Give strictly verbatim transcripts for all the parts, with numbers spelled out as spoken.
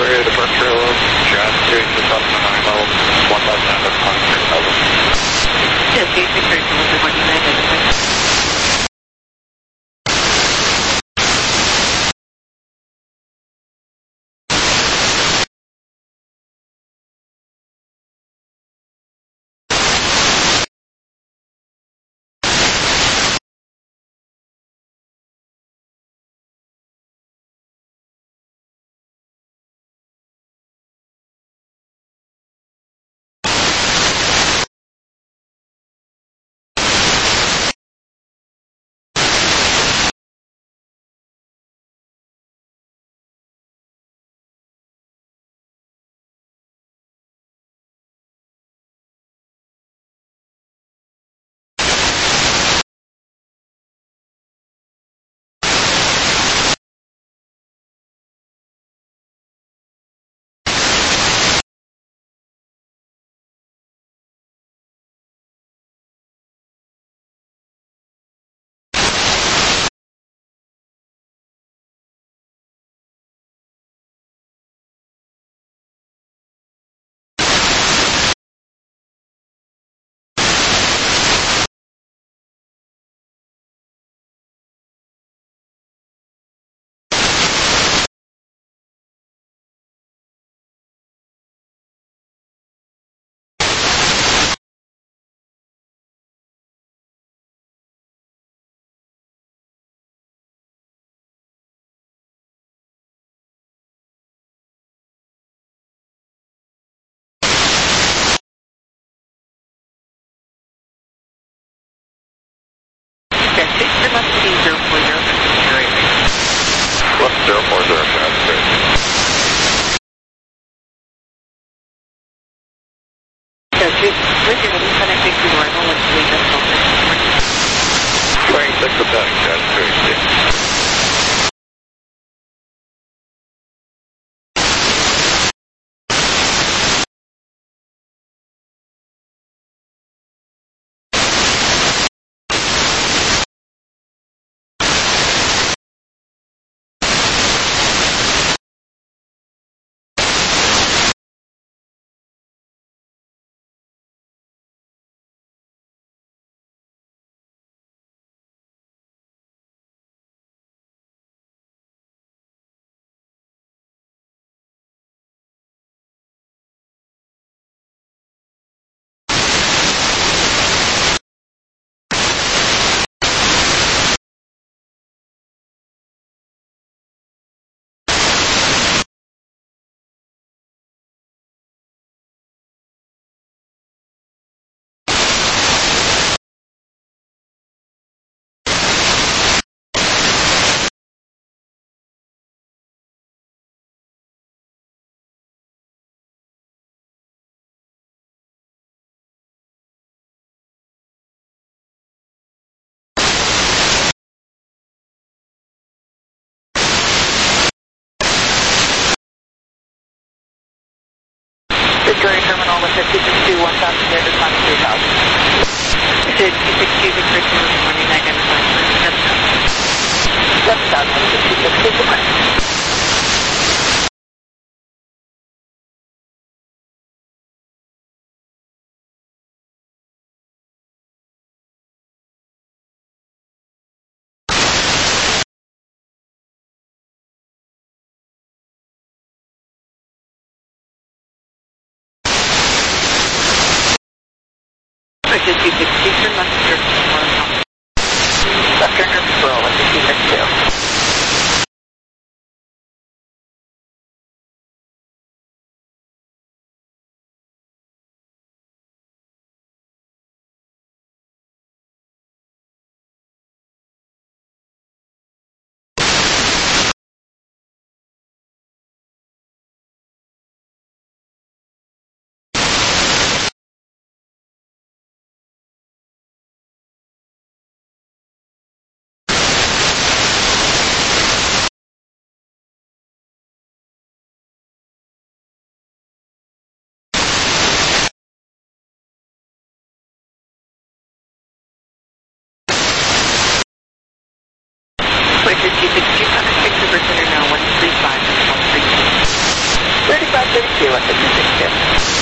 area departure level, John Street, just off the nine level, one thousand nine hundred level. Yes, basic search level, one United. There must be zero four zero What's zero four zero John Street? So, with your connecting to arrival, let's leave this open. twenty-six of that, John Street. Victoria Terminal with fifty six two one thousand here to Sonic three thousand. fifty six two Victoria Terminal one United seven thousand fifty six two. two six two, turn left to left turn control with two six two. thirty-two, one seven six two.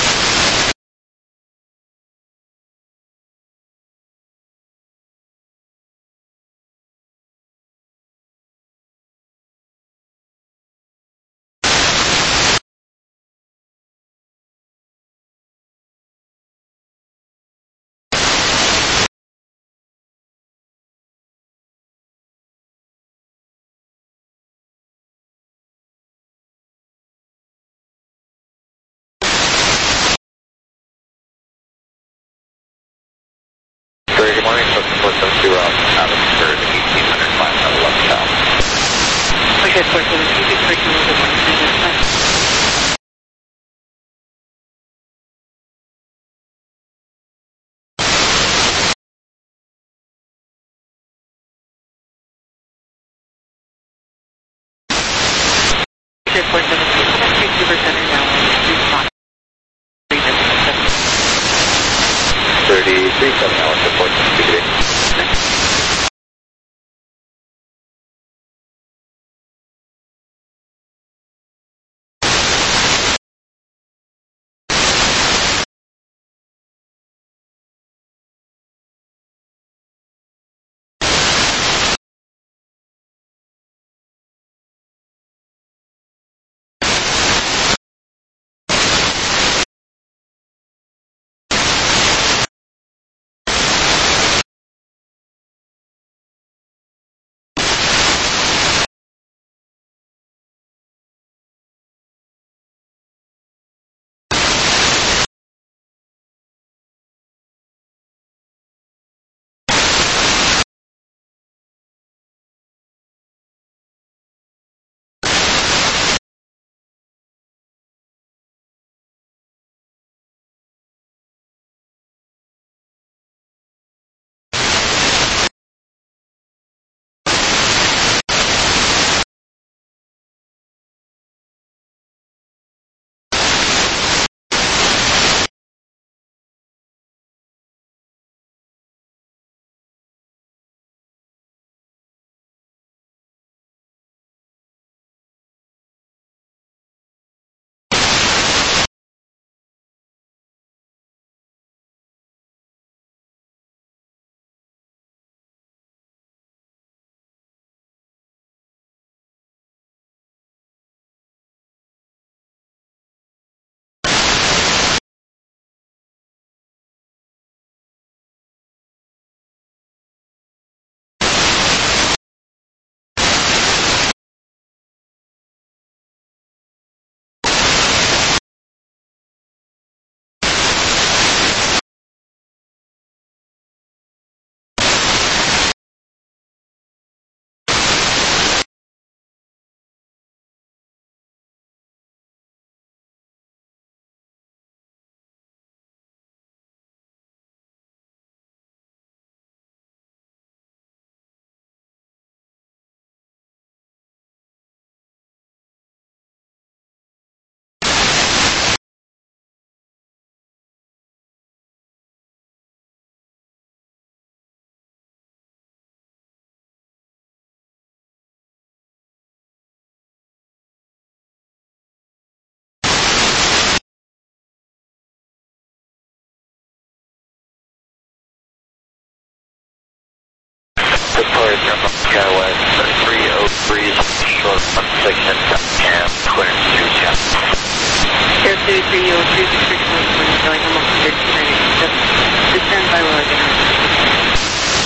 Good morning, four seven two, uh, Abbotsford, eighteen hundred five, eleven south. Okay, four seven two, good breaking over the one three nine. Okay, four seven two, three super center now, response. thirty-three, seven, Alice, four seven two, good day. Victoria, Jump Skywest, three oh three, short, one section, cam, clearance two ten. Air thirty-three, oh three, Victoria, California, going almost thirteen ninety-seven. Descend by Logan.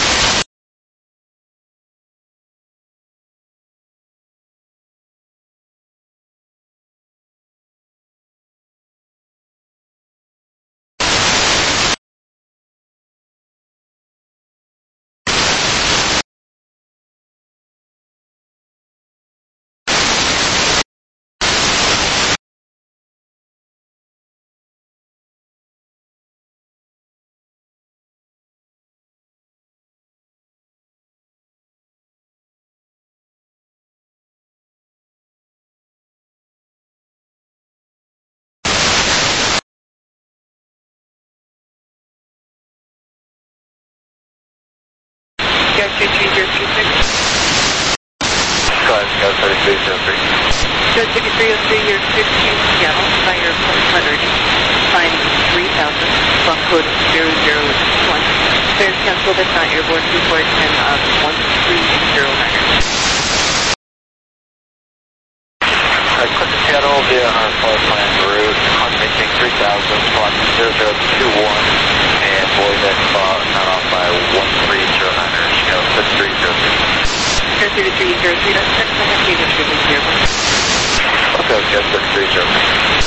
Air three three zero two six. Go ahead, go thirty-three oh three. Air thirty-three oh three, you're fifteen, Seattle, fire vehicle that's not airborne, two four ten up, one three zero nine. Uh, click the Seattle via our flight plan route, confirmation three thousand, slot zero zero two one, and void that spot, not off by one three zero nine, Chicago six three zero three. Air three three zero three, that's six, I have David Triple here. Okay, okay, six three zero three.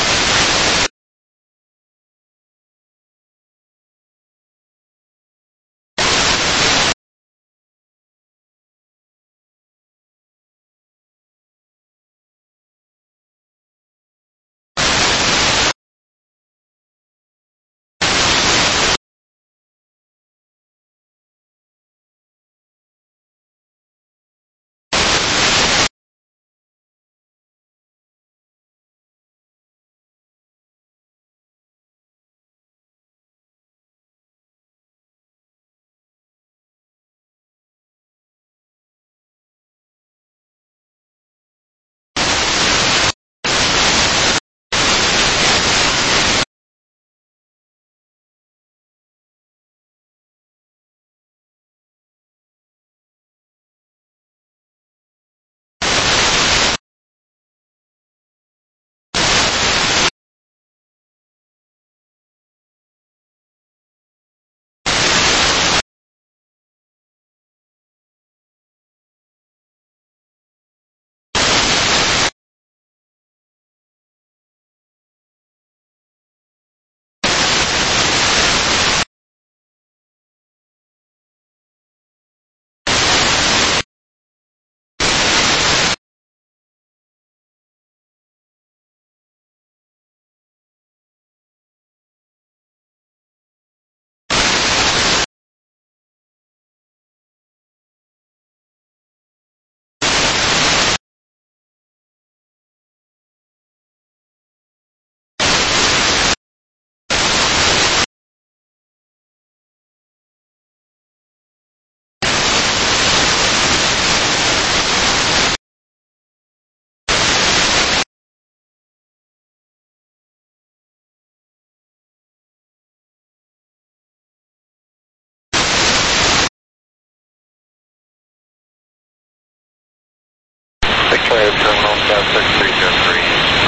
Victoria Terminal South six three zero three,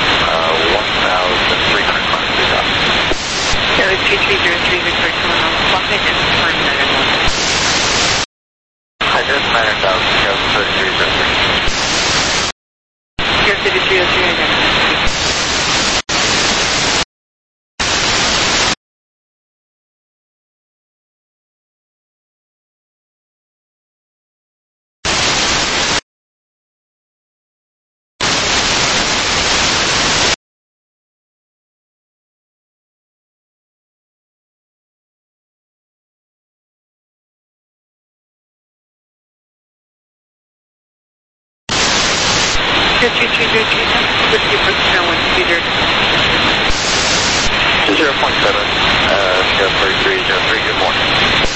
uh, one thousand three hundred miles up. Air three three zero three, Victoria Terminal, clock it and time nine one. Hi, this is nine thousand, Chicago six three zero three. Air three three zero three, identified. Air three three zero three, Whiskey Personnel one two zero. zero point seven, uh, Chicago three three zero three, good morning.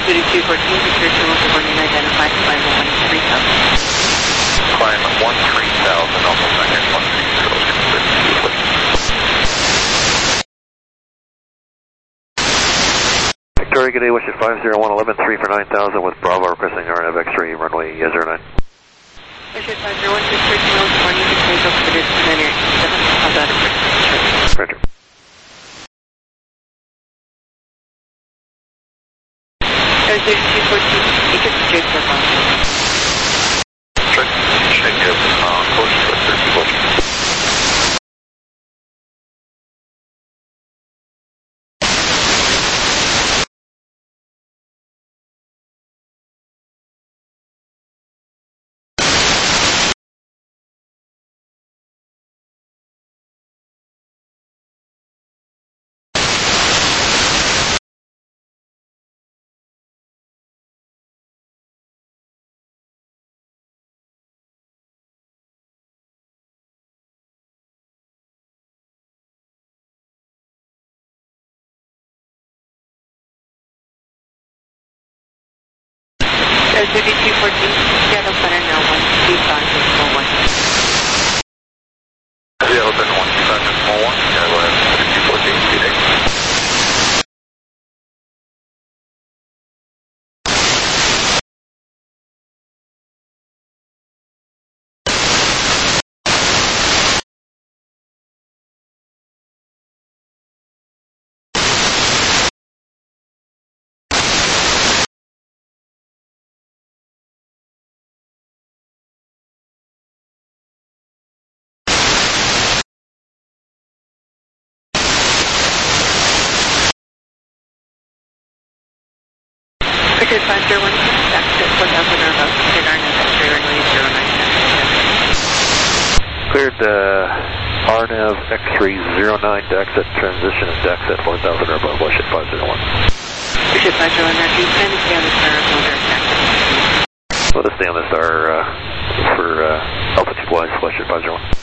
City two fourteen, secure to local warning identified, climb one three thousand. Climb one three thousand, almost second, one three zero, Victoria, good day, wish it five zero one eleven, three for nine thousand with Bravo requesting R N F X-ray runway zero nine. Wish it five zero one, secure to local warning, take over for this minute, seven, how's that approach? Roger. Air City two fourteen, you can secure to local warning. Check, check it, uh, close to thirty bushels. Air City two fourteen, Seattle Center now one two five decimal one. Seattle Center one two five decimal one, Seattle Center two fourteen, good day. Richard five zero one, back to one thousand or above, cleared R N F X-ray runway zero nine. Cleared uh, R N F X-ray zero nine to exit transition and deck at four thousand or above, wish it five zero one. Richard five zero one, now do you plan to stay on the star or go direct access? Let us stay on the star uh, for uh, altitude wise, wish it five zero one.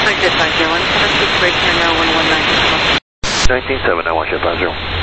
one jet five zero one, seven six break now one one nine. nineteen seven, now one jet five zero.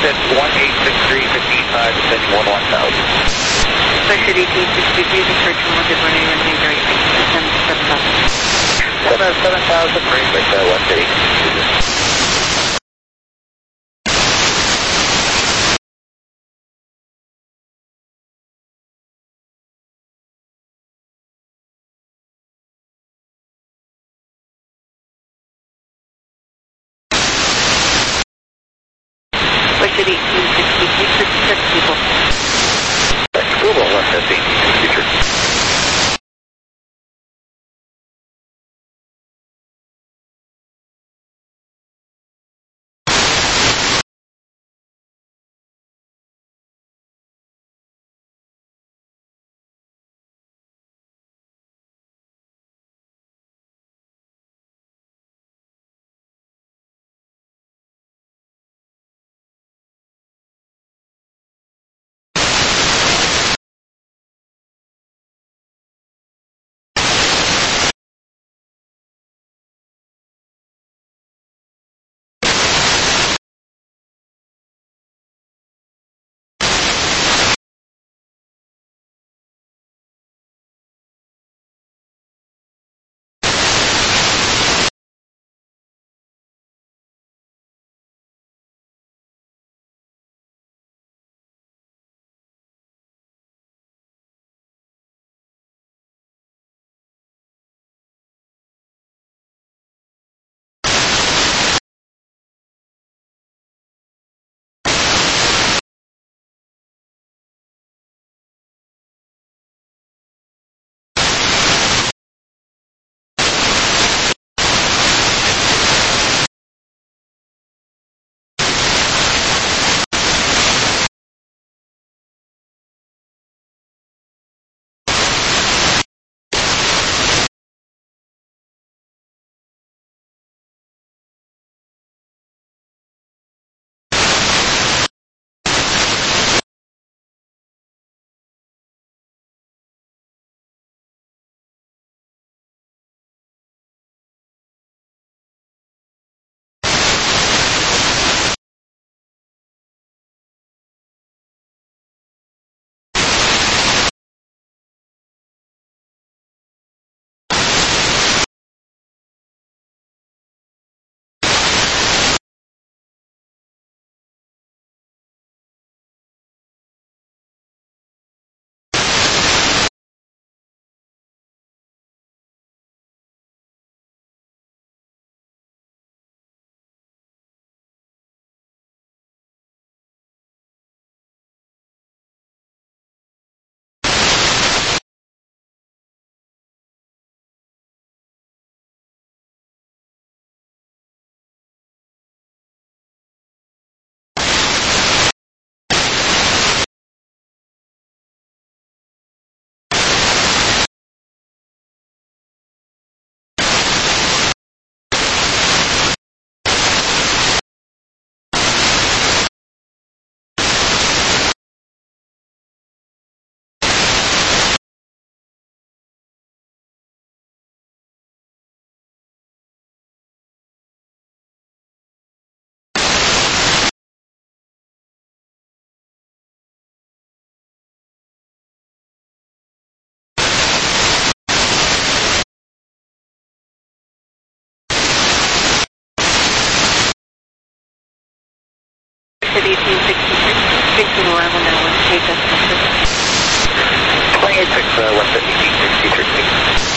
at one eight six three, fifteen five, descending one one thousand. Western eighteen sixty-three, departure one, good morning, runway right, descend seven thousand. seven seven thousand, range right there, West eighteen sixty-three. Western eighteen sixty-three, six people. That's Google, West eighteen sixty-three. Western eighteen sixty-three, fixing arrival now, one K Pacific. twenty-eight six, uh, West eighteen sixty-three.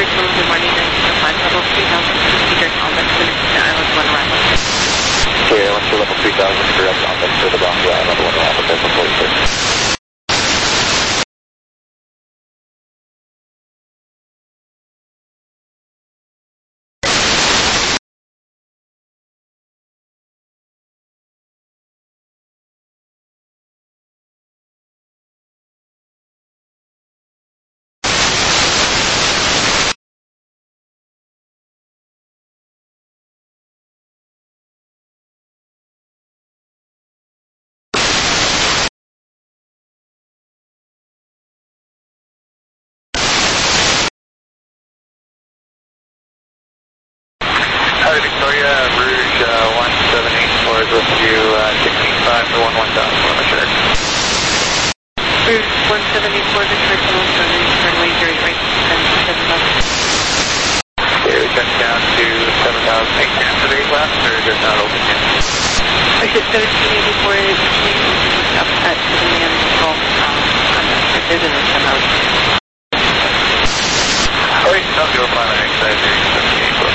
First one, good morning, nine zero five, level three thousand, direct contact connected to Island one Rapid. Okay, one two level three thousand, direct contact to the Bronx Island one Rapid, Delta forty-six. Hi, Victoria, Rouge uh, one seven eight four is with you, uh, sixteen five to one one thousand, I'm sure. Rouge one seven eight four, Victoria, Columbus, runway zero right, seven thousand. Okay, we cut down to seven thousand eight candidates left, or is it not open yet? I said seventeen eighty-four, it's up at the man golf, um, I'm not sure, there's an come out. Alright, South Zero Five nine excited here, seventeen eighty-four.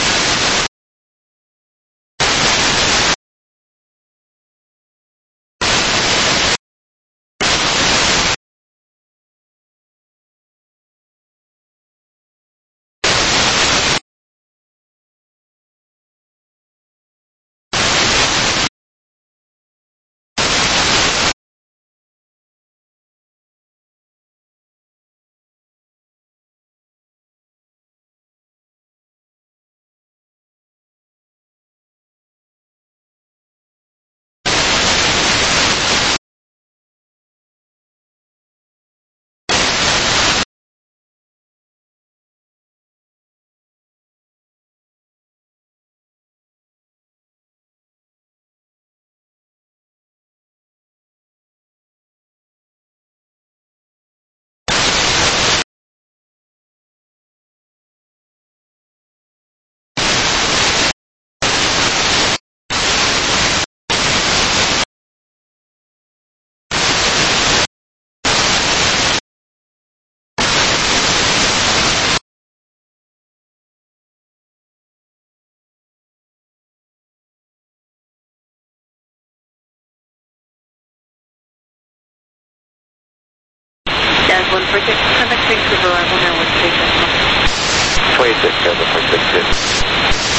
As one for six, contact Vancouver, I will know what station. twenty-six, Delta forty-six.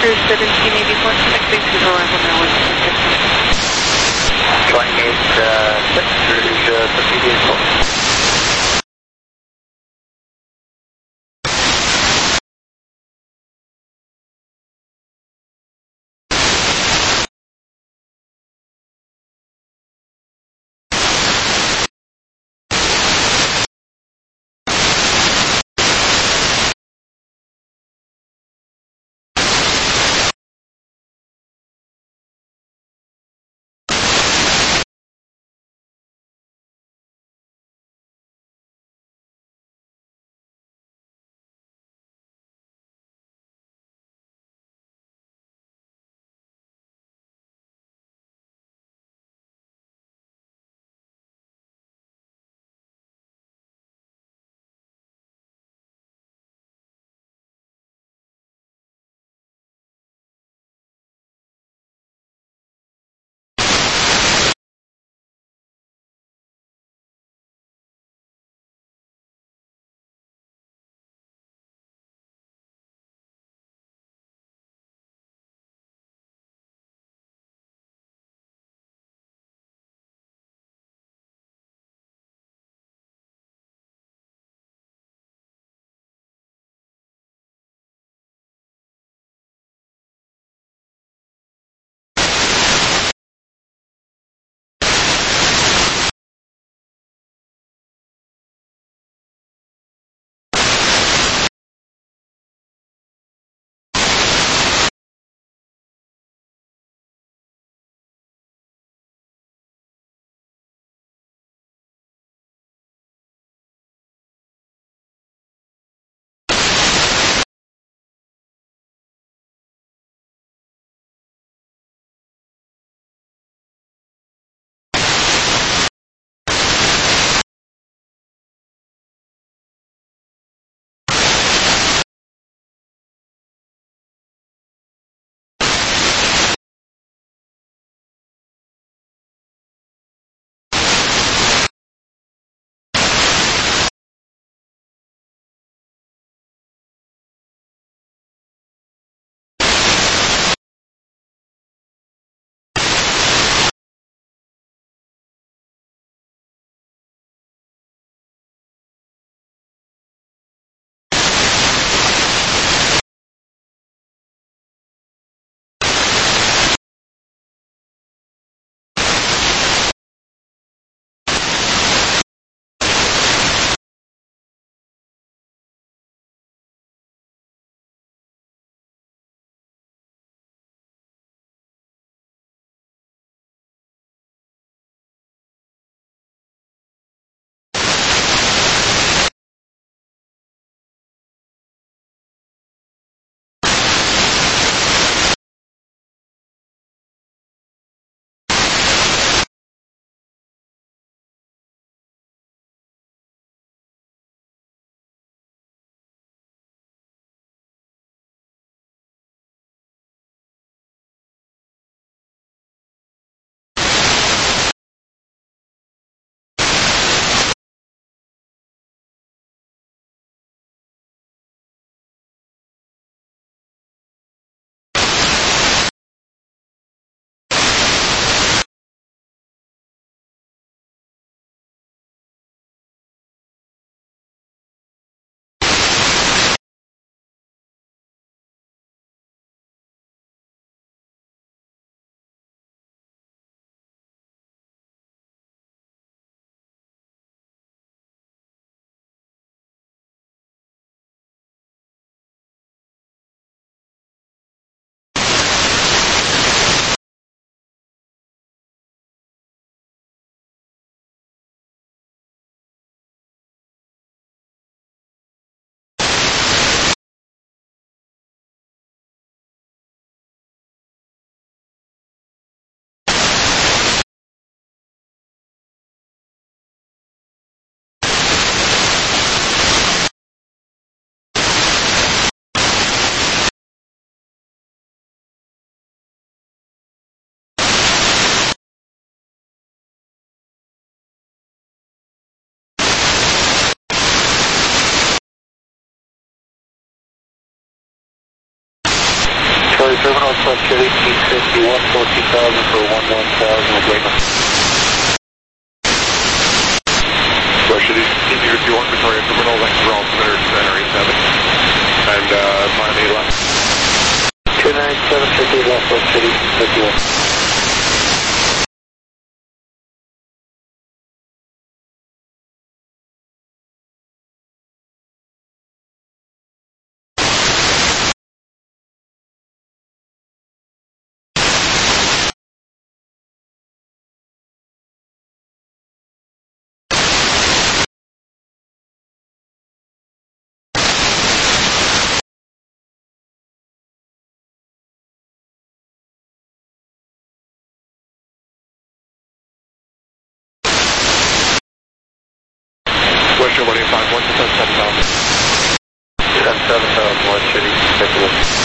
Cruise seventeen eighty-one, connecting to the arrival now one two six. twenty-eight, uh, six, cruise, uh, fifty-eight. Terminal Club Chili, T fifty-one, fourteen thousand for one one thousand agreement. Russia, T fifty-one, Victoria Terminal, Vancouver altimeter center eighty-seven. And uh, Miami left. two nine seven fifty, West Club Chili, fifty-one. Western one eight five one, seven thousand. seven thousand, one Chili, fifty-one.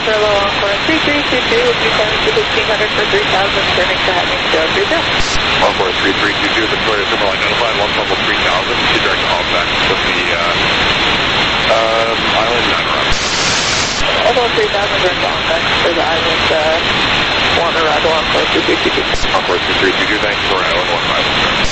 Delta Low Encore three three two two, will be climbing to fifteen hundred for three thousand, turning to heading zero three zero. Encore three three two two, Victoria Terminal identified, one level three thousand, see direct contact with the uh, um, island nine route. Level three thousand, direct contact for the island uh, one arrival Encore three three two two. Encore three three two two, thanks for island one five.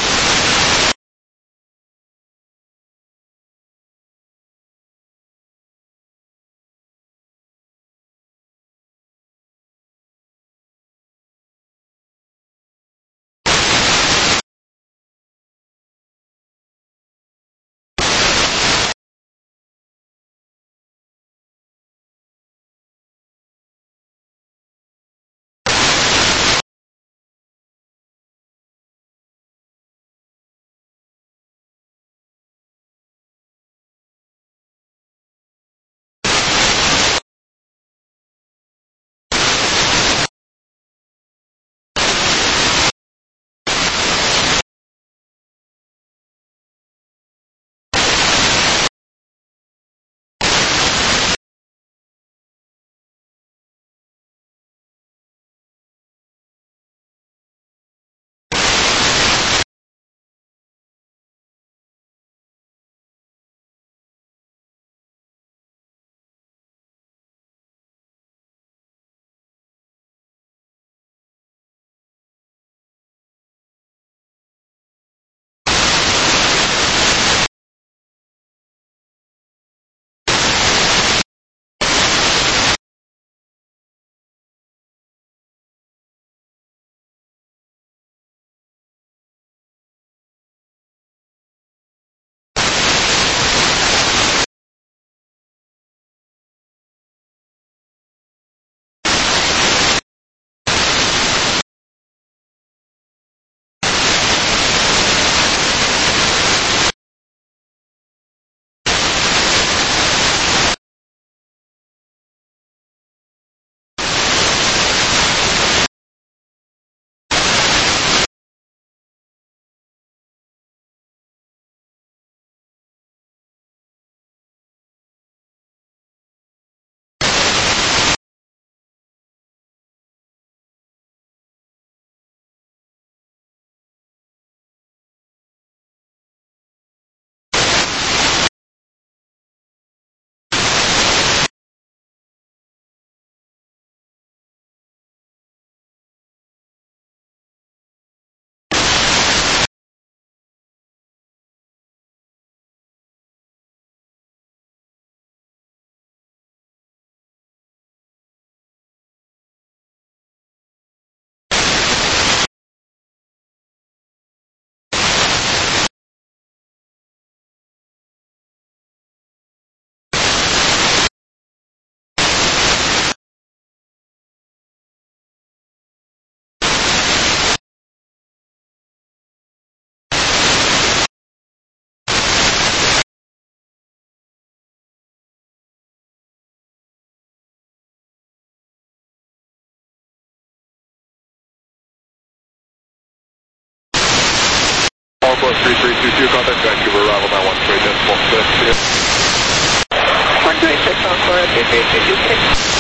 Encore three three two two, contact Vancouver, arrival now one three decimal six. one three six Encore three three two two.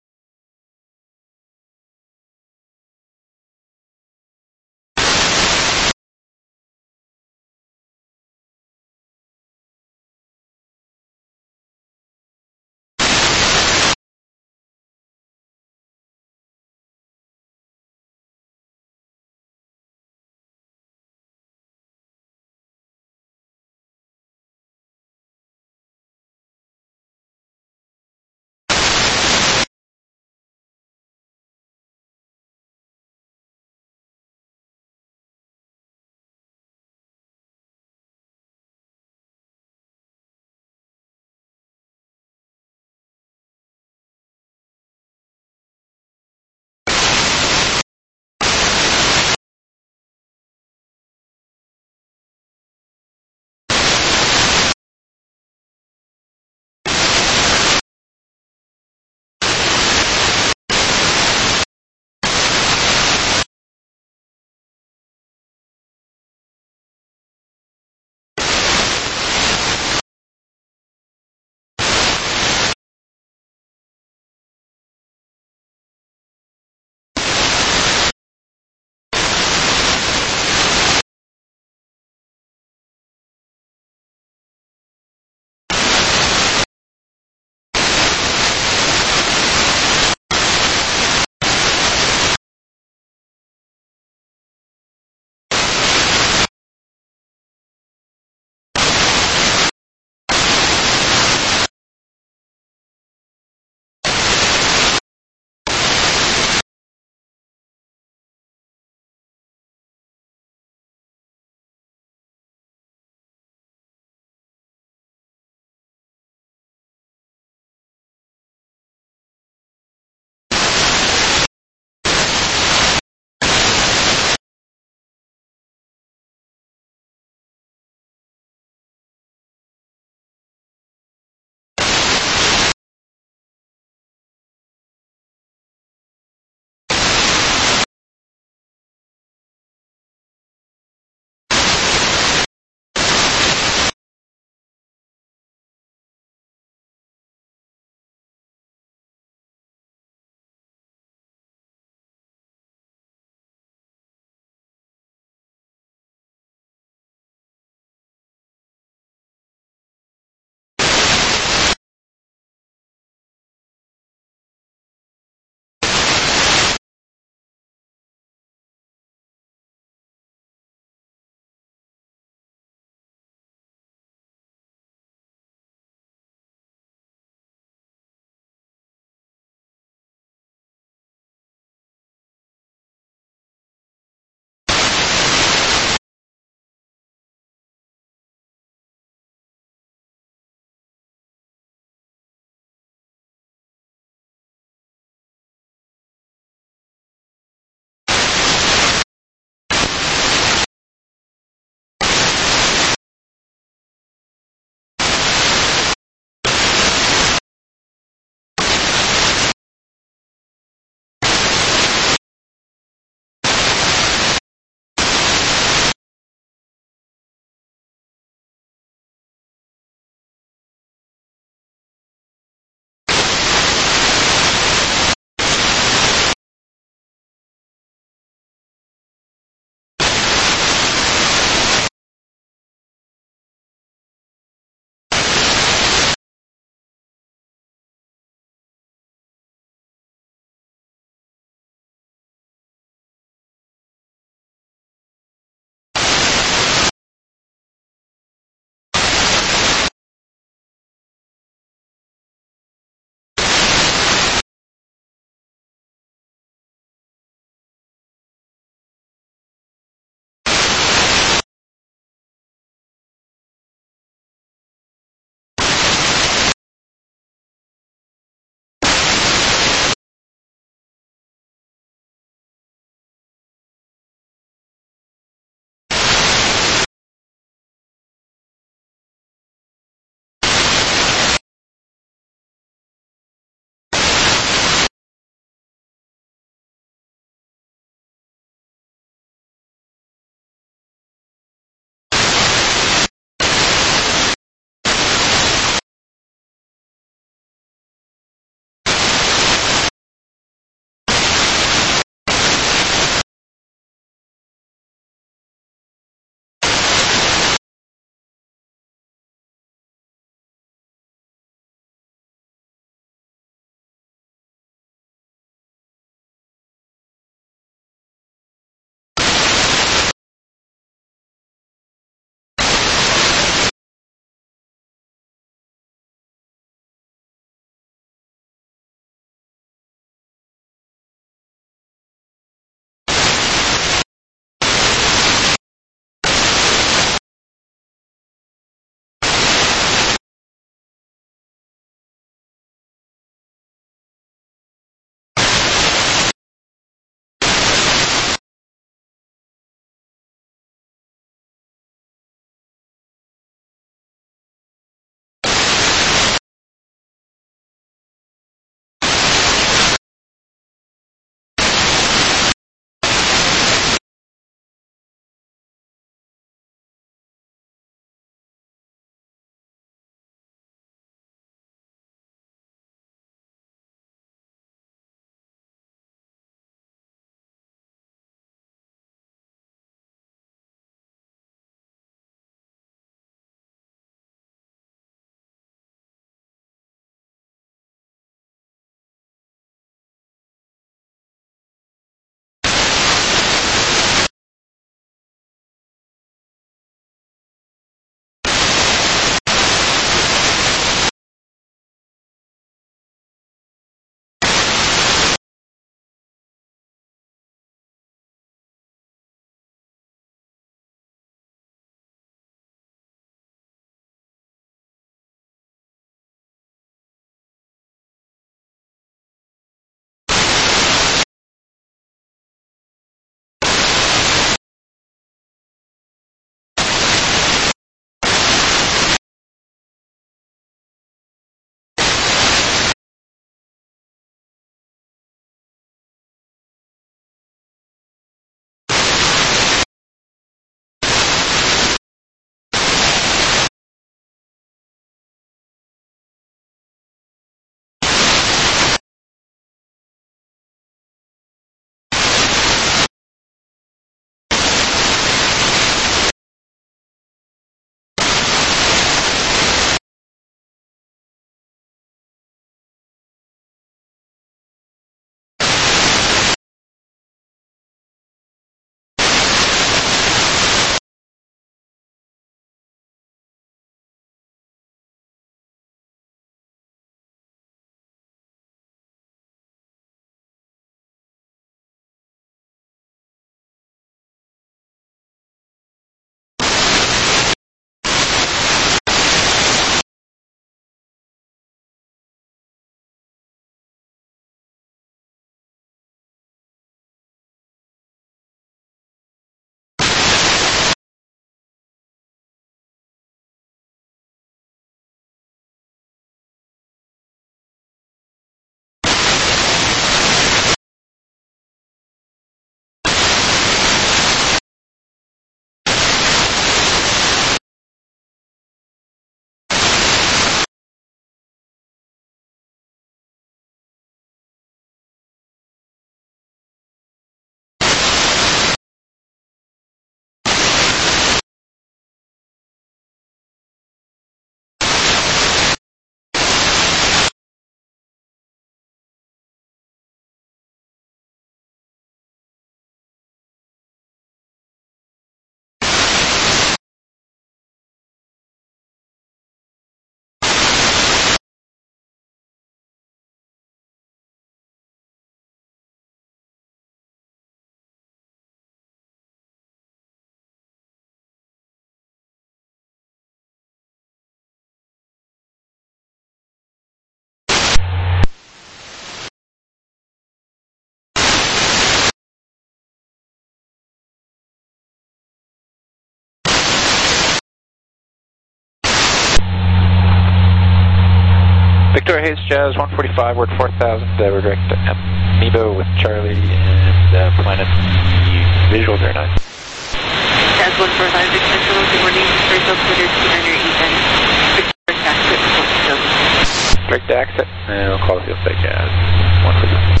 Victoria Hayes, Jazz one forty-five, word four thousand, uh, we're direct to Amoeba with Charlie and uh, Planet visual zero nine. Jazz one forty-five, Victor Central, good morning, first operator two niner eight nine, Victor Taxit, one thousand. Direct to exit, and we'll call the field site Jazz one forty-five.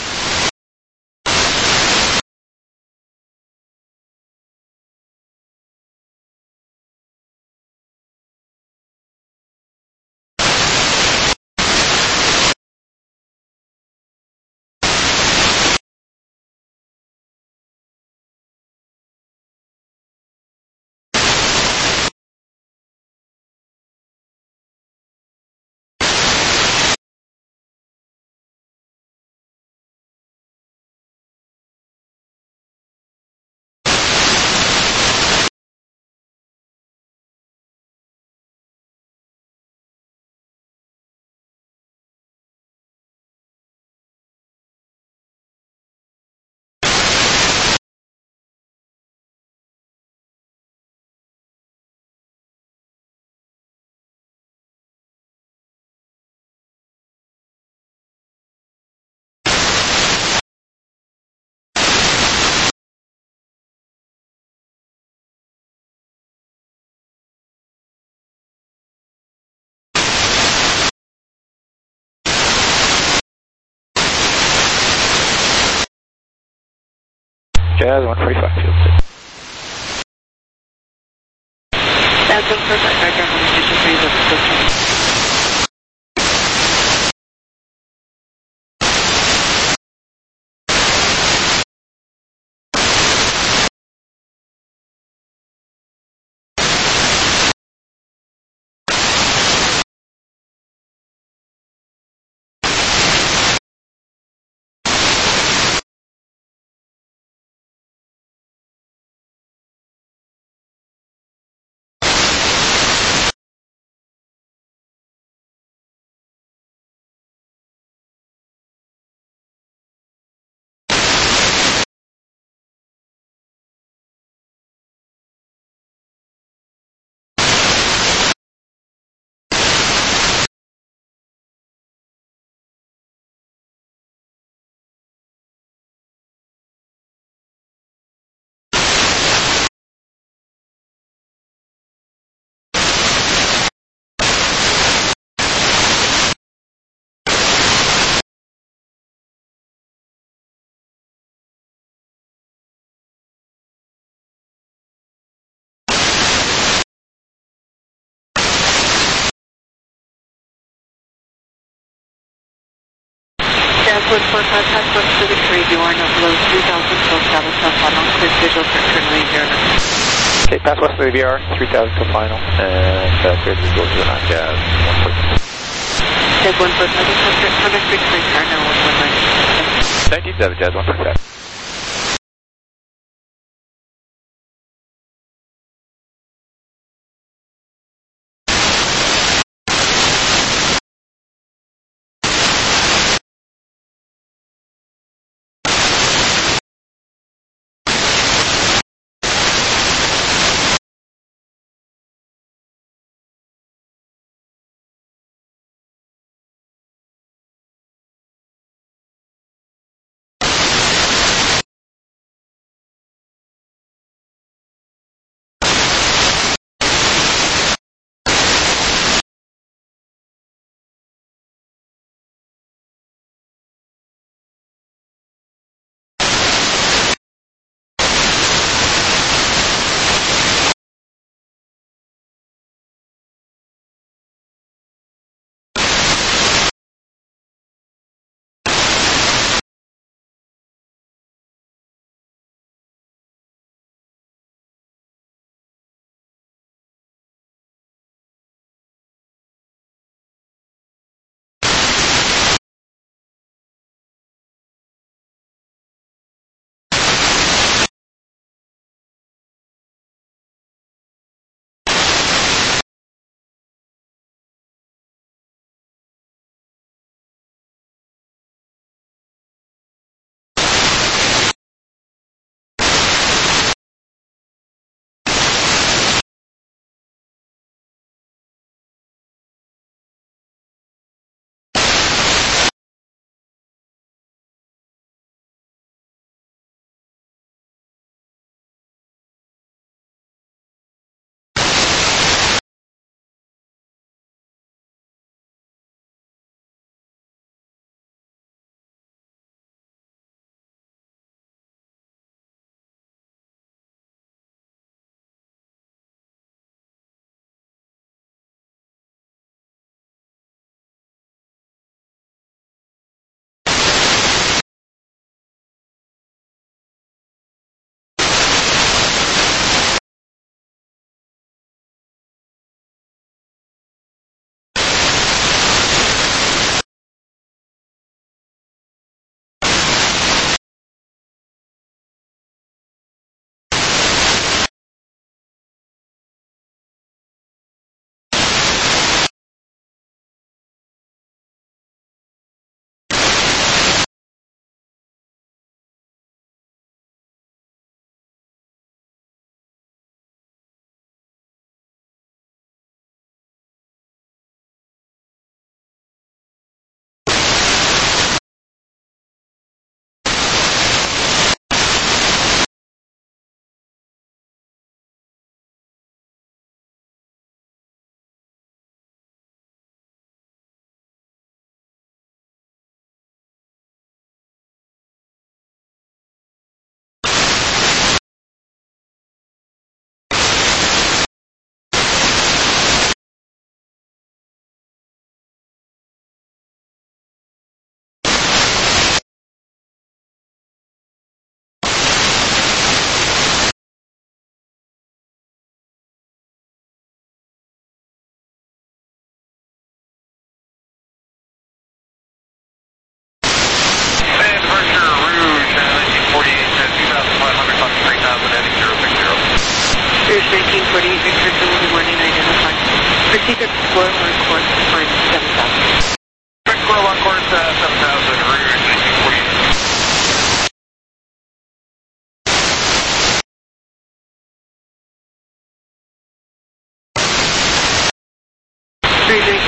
Jazz one forty-five, field site. Jazz one forty-five, background on the station three, local station. Jazz one forty-five, pass one Pacific three, you are now below three thousand, so establish on final, clear visual for turn lane zero nine. Okay, pass west of the V R, three thousand to final, and uh, clear visual zero nine, Jazz one forty-five. Jazz one forty-five, contact Victoria, car now one one nine. nineteen seven, Jazz one forty-five.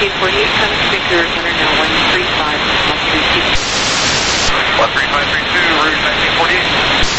Okay, forty-eight Thomas Victor, runner now one three five, one three two. one three five three two, route nineteen forty-eight.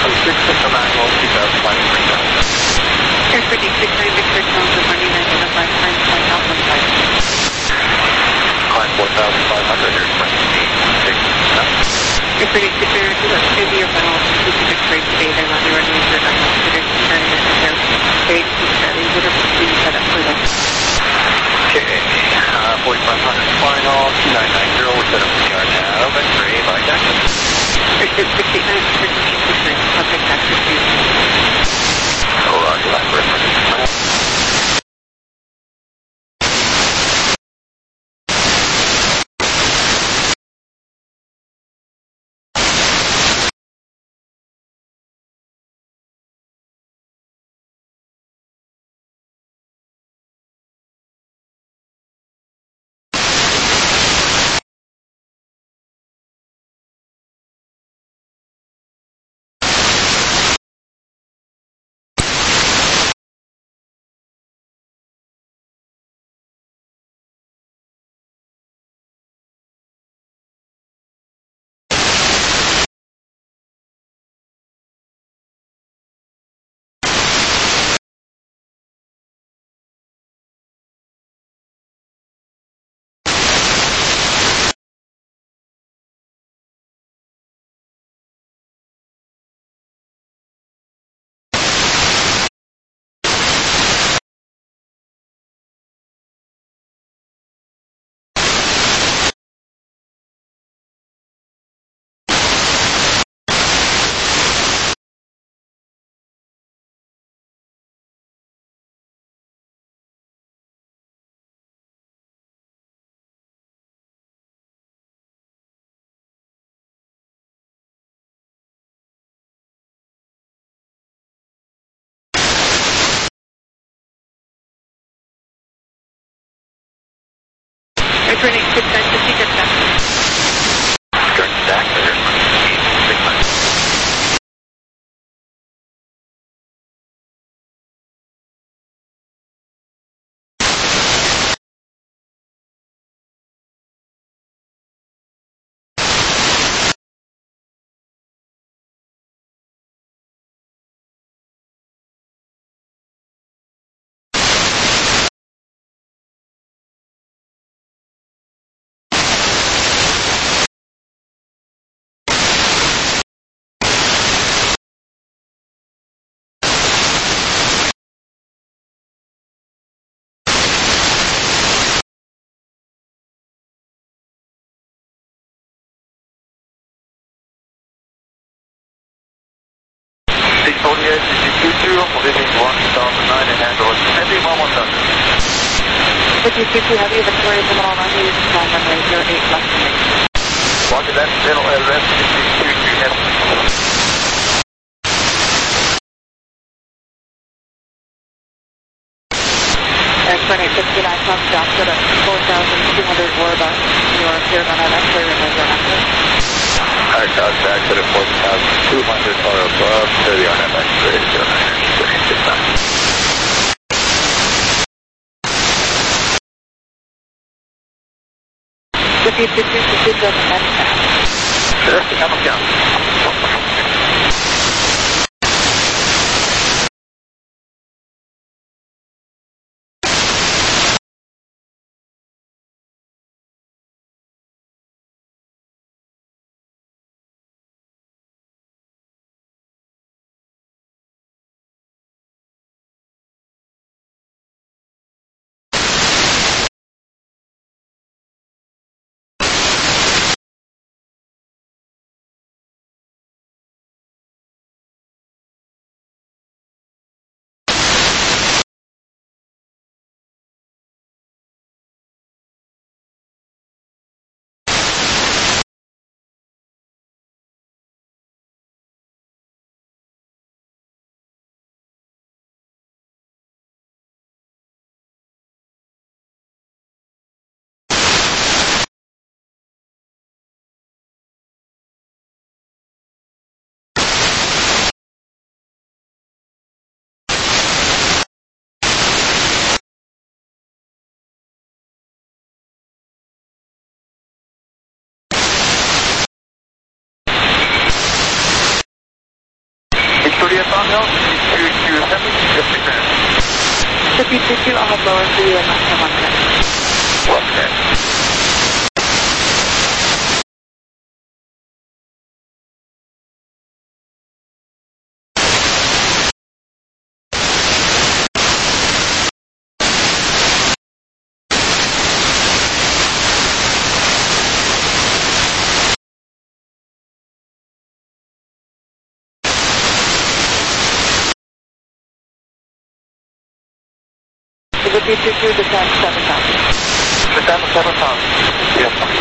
six six nine, one two thousand, flying three thousand. Airport eight six nine, Victor Jones, good morning, identify, climb flight Alpha five. Climb four thousand five hundred, airplane eight six nine. Airport eight six nine, two thousand, maybe your final specific rate today, they're not running into the considered turn in the rate to Charlie, whatever please set up for them. Okay, uh, forty-five hundred final, two nine nine zero, we're set up for the R nav, and Gray by Jackson. Airport six eight nine, Victor eight six nine, contact Jackson, please. Oh, Roger, line reference. Airport eight six nine, fifty, good back. Correct stack, there, eight six nine. six forty-eight, two two, leaving one thousand nine and handle heavy one thousand. If you two heavy, Victoria Jamal, on you, climb runway zero eight left to me. Roger that, zero L S, two two heavy. Airport eight sixty-nine, Fox Johnson at four thousand two hundred Warbuck. You are cleared on an X-ray runway zero nine. High contact at four thousand two hundred or above, thirty on M X three, zero nine, six nine. fifty, fifty, fifty, seven, Sure, come on down. thirtieth on Hill, two two seven, fifty grand. fifty two two, I'll have lower for you and left hand on connect. Left hand. fifty two two, descend seven thousand. Descend seven thousand. Yes, sir.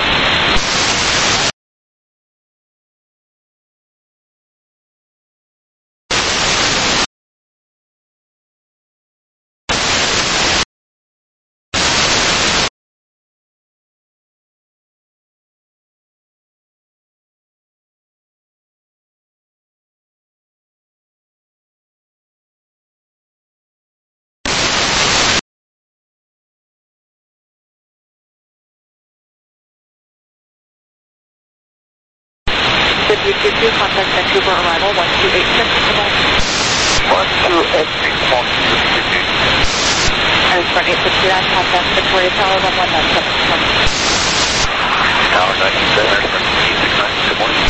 fifty two two, contact Vancouver arrival, one two eight six, one two eight six, one two eight six. and front eight six nine, contact Victoria Tower, one one nine seven one. Tower ninety-seven, eight six nine, good morning.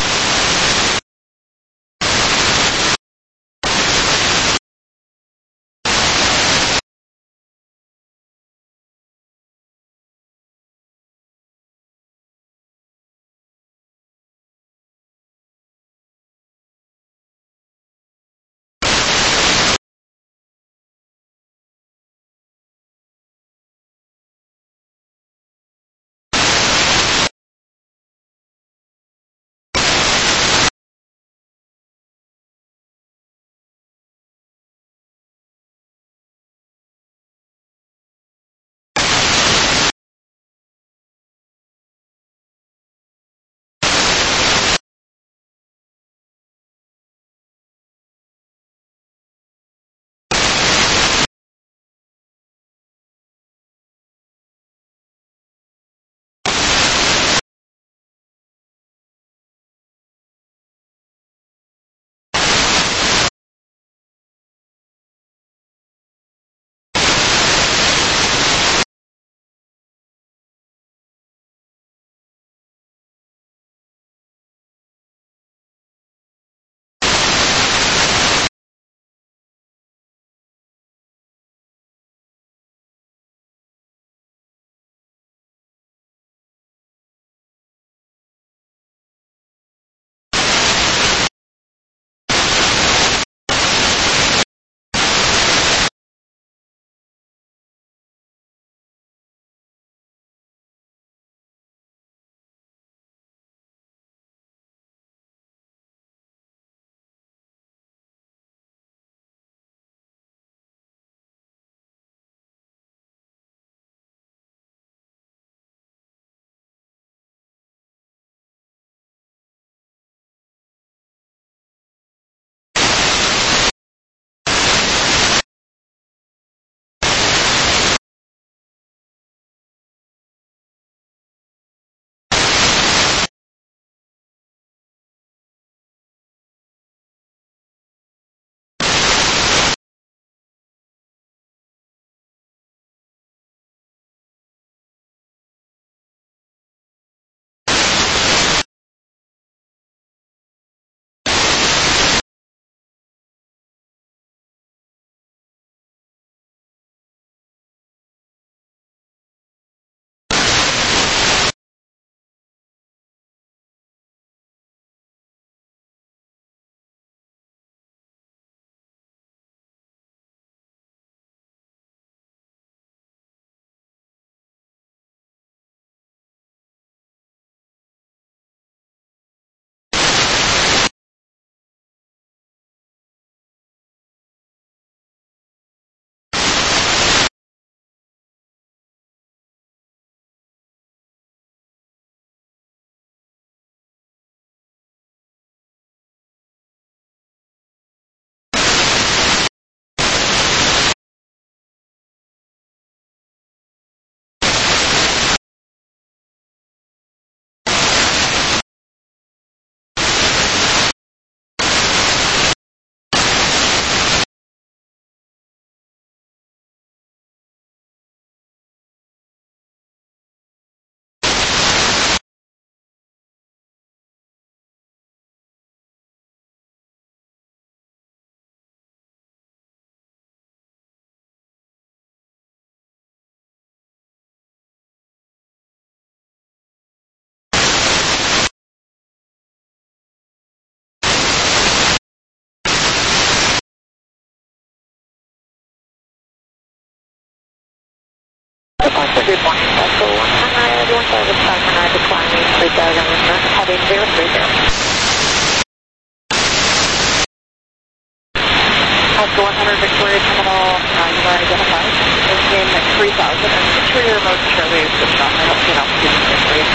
Oscar one hundred Victoria Terminal, uh, you are identified in three thousand, and make sure your remote Charlie is switched on. I hope you know for you.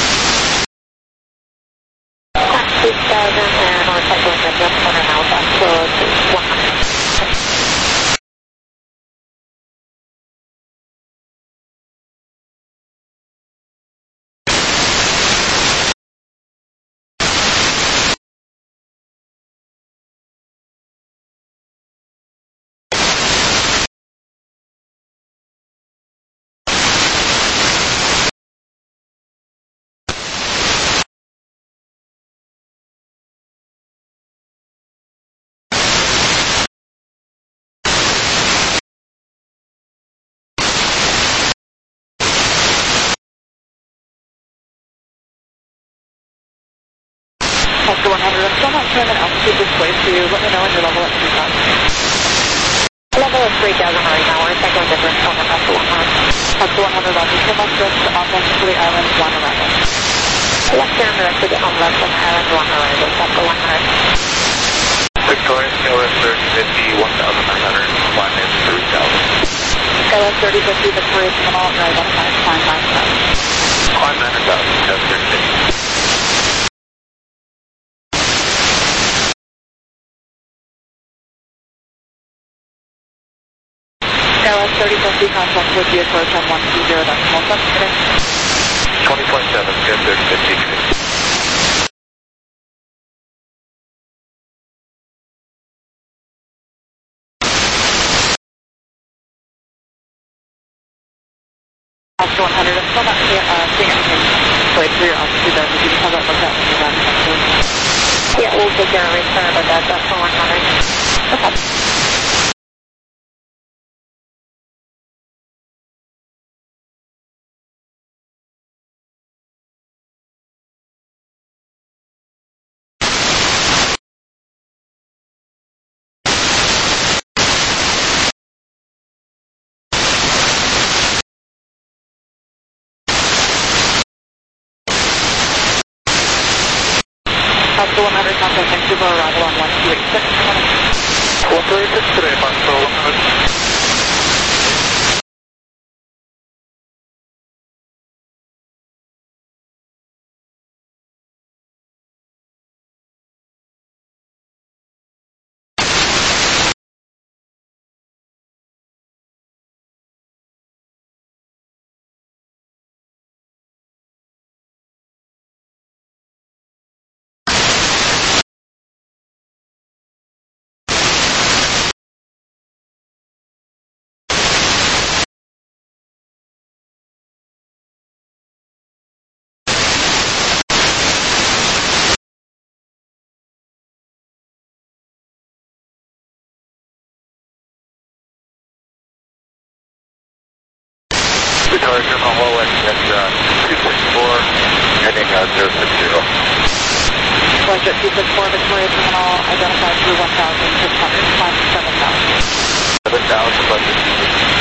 three thousand, and we're cycling the just corner now, back to one hundred. Oscar one hundred, I'm still not showing an altitude display for you. Let me know when your level at three thousand. Level is three thousand right now. We're cycling different corner, Oscar one hundred. Oscar one hundred, Roger. Come up just offense to the island, one arrival. Left turn directed to on left on island, one arrival. Oscar one hundred. Victoria, Skyless thirty fifty, one thousand nine hundred, climb in three thousand. Skyless thirty fifty, Victoria Terminal, and identified, climb nine thousand. Climb nine thousand, test thirty fifty. Skyless thirty fifty, contact with the approach on one two zero decimal seven today. twenty point seven, good, thirty fifty. Oscar one hundred, I'm still not seeing, uh, seeing anything displayed for your altitude there. Would you just have that looked at when you're done? Yeah, we'll take care of it. Sorry about that. Oscar one hundred. No problem. Oscar one hundred, contact Vancouver, arrival on one two eight six. one two eight six today, Oscar one hundred. Victoria Terminal, low end at uh, two six four, heading uh, zero six zero. Budget two six four, Victoria Terminal, identified through one thousand six hundred, climb seven thousand. seven thousand, budget.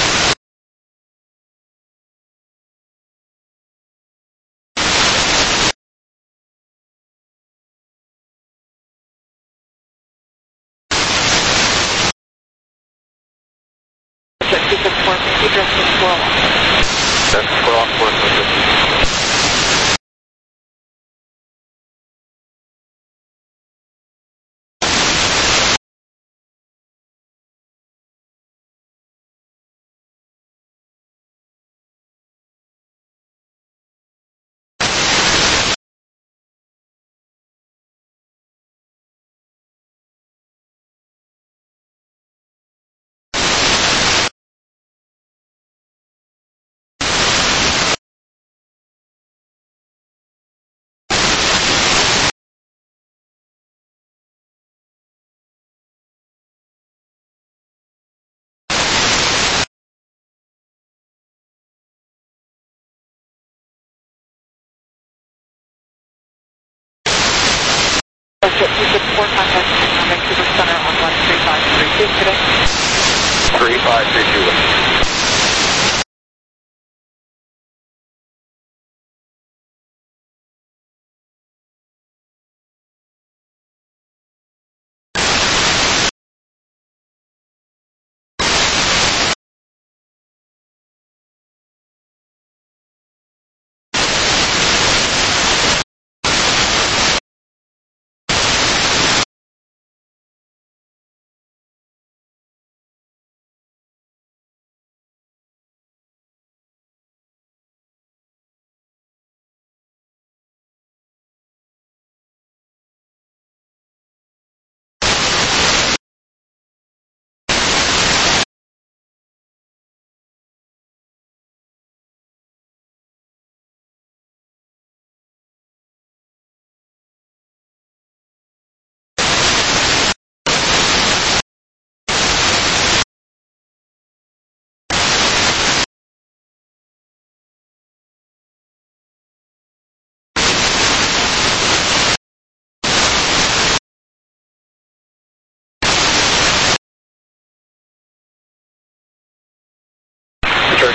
Budget two six four, keep dressing four one. That's four on four, budget. Budget two six four, contact Vancouver Center on one three five three two today. three five three two.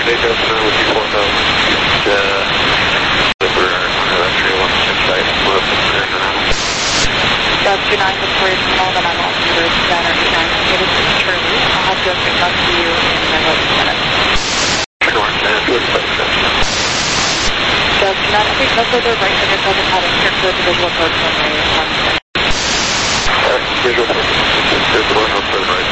Day Destin with you four thousand. Uh, we're under that three one six site. We're up in there now. Dub two nine with three small, then I'm off to nine or nine. Okay, this is Charlie. I'll have to pick up to you in eleven minutes. Sure, and good place. Dub two nine, okay, no further right figure seven heading. Here for the visual code from my one. Visual code. There's one no further right.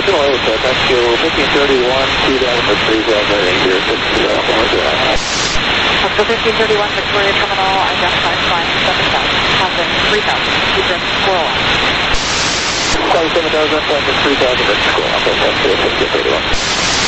Similar with that, that's you fifteen thirty-one, two thousand for three thousand, eight zero six, Oscar fifteen thirty-one, Victoria Terminal, identified flying seven thousand, passing three thousand, keeping squirrel line. seven thousand, passing three thousand, squirrel line, that's fifteen thirty-one.